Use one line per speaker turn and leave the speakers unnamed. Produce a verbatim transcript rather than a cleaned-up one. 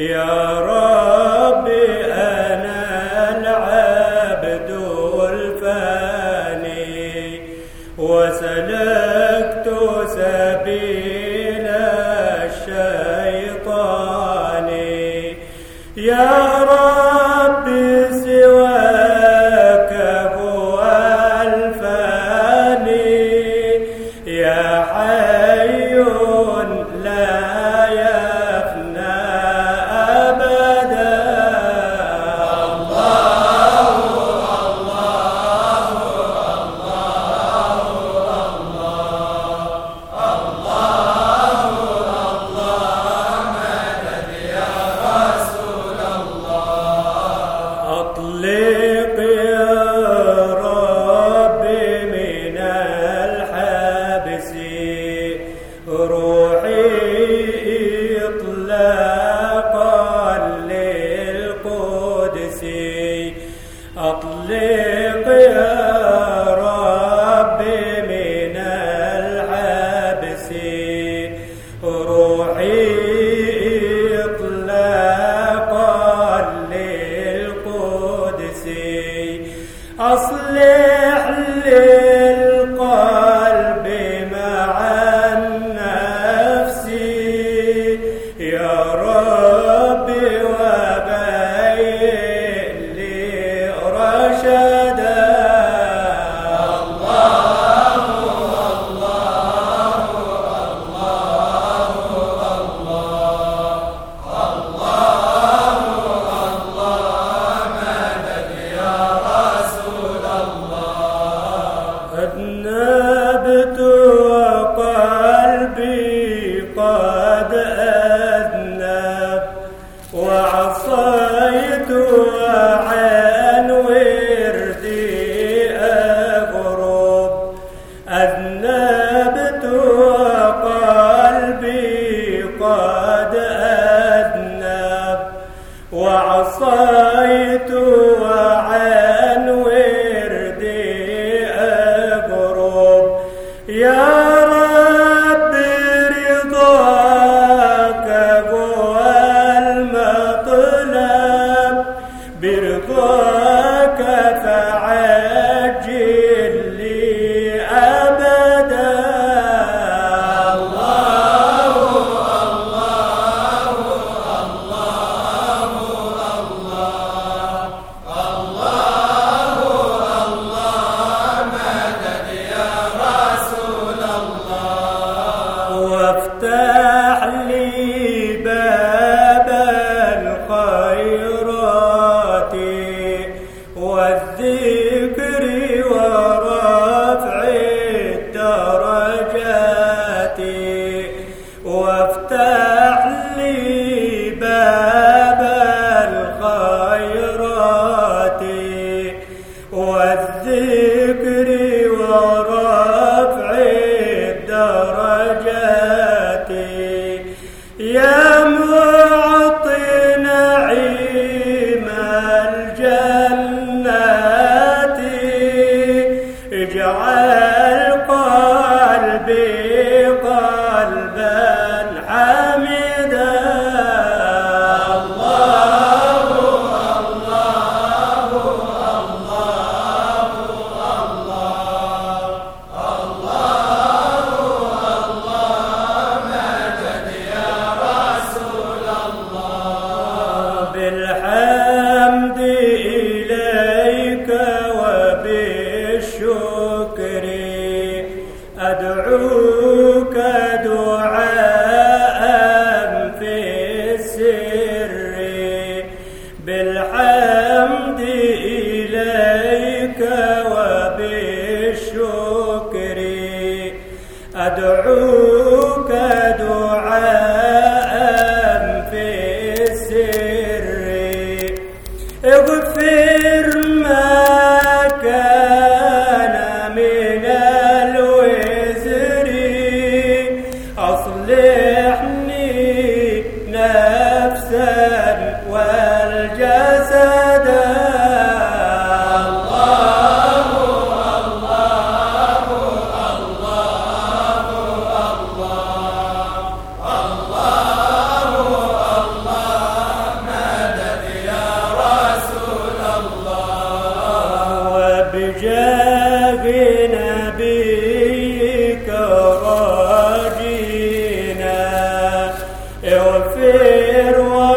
يا ربي أنا العبد الفاني وسلكت سبيل الشيطان. يا ربي سواك هو الفاني يا حي لا يفنى أبدا. الله الله الله الله الله مدد يا رسول الله. أطلق يا ربي من الحبس روحي إطلاقا للقدس. أطلق يا ربي من الحبس روحي إطلاقا للقدس. أصلح للقلب مع النفس يا ربي وبين لي رشدا. الله الله الله الله الله مدد يا رسول الله. أذنبت وقلبي قد أذنب وعصيت وعن وردي أغرب. أذنبت وقلبي قد أذنب وعصيت وعن وردي أغرب. يا ربي رضاك هو المطلب برضاك فعجل لي أبدا. الله الله الله الله الله مدد يا رسول الله. وافتح لي باب الخيرات والذكر ورفع الدرجات. وافتح لي باب الخيرات والذكر ورفع الدرجات. يا معطي نعيم الجنات اجعل قلبي قلبا حميدا. الله الله الله الله الله مجد يا رسول الله. بالحمد إليك وبالشكر أدعوك دعاء في السر. بالحمد إليك وبالشكر أدعوك دعاء في السر. اغفر ما كان من الوزر أصلحني نفسا والجسد. الله الله الله الله الله يغفر